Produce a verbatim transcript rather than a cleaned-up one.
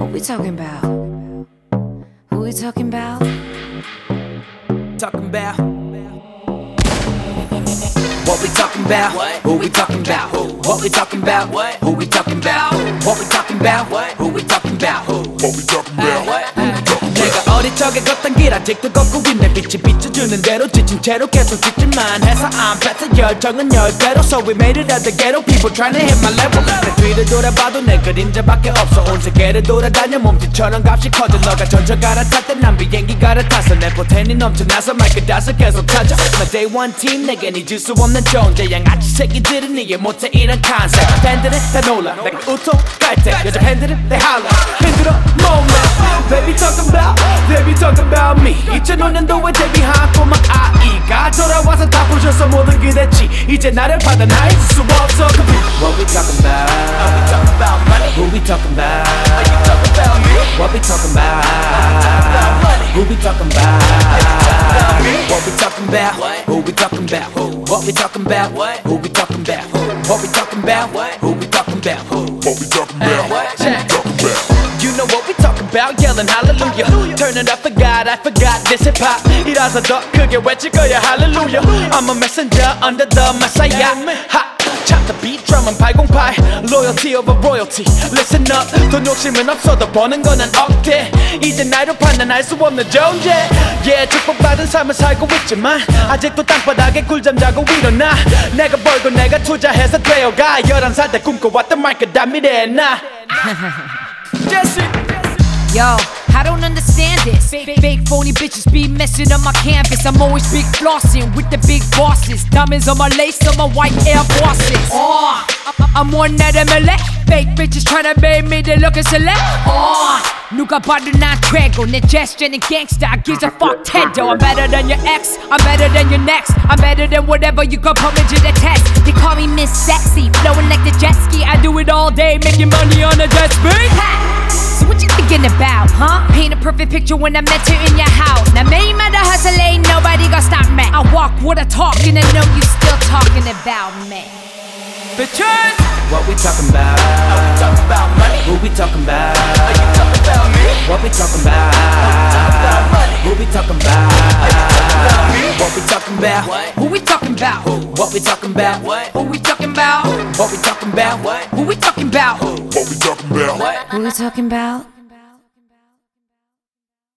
What we talking about? Who we talking about? Talking about what we talking about? Who we talking about? What we talking about? Who we talking about? What we talking about? Who we talking about? What we talking about? 내가 어릴 적에 걷던 길 아직도 걷고 있네. 빛이 비춰주는 대로 지친 채로 계속 직진만 해서 I'm better. 열정은 열대로 So we made it out the ghetto. People trying to hit my level. 내 뒤를 돌아봐도 내 그림자밖에 없어. 온 세계를 돌아다녀 몸짓처럼 값이 커져. 너가 전철 갈아탈 때 난 비행기 갈아타서 내 포텐이 넘쳐나서 마이크 닿아서 계속 찾아. 나 day one team 내겐 잊을 수 없는 존재. 양아치 새끼들은 이해 못해 이런 컨셉. 팬들은 다 놀라 내가 우토 갈때 여자 팬들은 they holla 힘들어 moment. Baby talking about, baby talking about me. 이천오 년도에 데뷔한 꼬마 아이가 돌아와서 다 부셔서 모든 기대치 이제 나를 받아나 잊을 수 없어. What we talking about? Are we talking about money? Who we talking about? Are you talking about me? What we talking about? Who we talking about? What we talking about? Who we talking about? What we talking about? Who we talking about? What we talking about? Who we talking about? What we talking about? What we talking about? You know what we talking about, yelling hallelujah. Turn it up for God, I forgot this hip hop. 이라서 더 크게 외칠 거야 hallelujah. I'm a messenger under the messiah. Hot, chop the beat, drum and 팔공팔. Loyalty over royalty, listen up. 돈 욕심은 없어도 버는 건 난 억대. 이제 나로 판단할 수 없는 존재. Yeah, 축복받은 삶을 살고 있지만 아직도 땅바닥에 꿀잠 자고 일어나. 내가 벌고 내가 투자해서 되어가. 열한 살 때 꿈꿔왔던 마이크 다 미래에 나. Jesse. Yo, I don't understand this. Fake, fake phony bitches be messing up my canvas. I'm always big flossing with the big bosses. Diamonds on my lace, on my white Air Forces. Oh, I'm one of them elect. Fake bitches tryna make me they lookin' select. Oh, 누가 봐도 난 최고. 내 gesture는 gangsta. I gives a fuck Tendo. I'm better than your ex. I'm better than your next. I'm better than whatever you can put me to the test. They call me Miss Sexy, flowing like the jet ski. I do it all day, making money on a jet ski. So what you thinking about, huh? Paint a perfect picture when I met you in your house. Now 매일마다 hustle ain't nobody gonna stop me. I walk with a talk and I know you still talking about me. Bitches! What we talking about? Are we talking about money? Who we talking about? Are you talking about me? What we talking about? Who we talking about? What we talking about? Who we talking about? What we talking about? Who we talking about? What we talking about? Who we talking about? What we talking about? Who we talking about?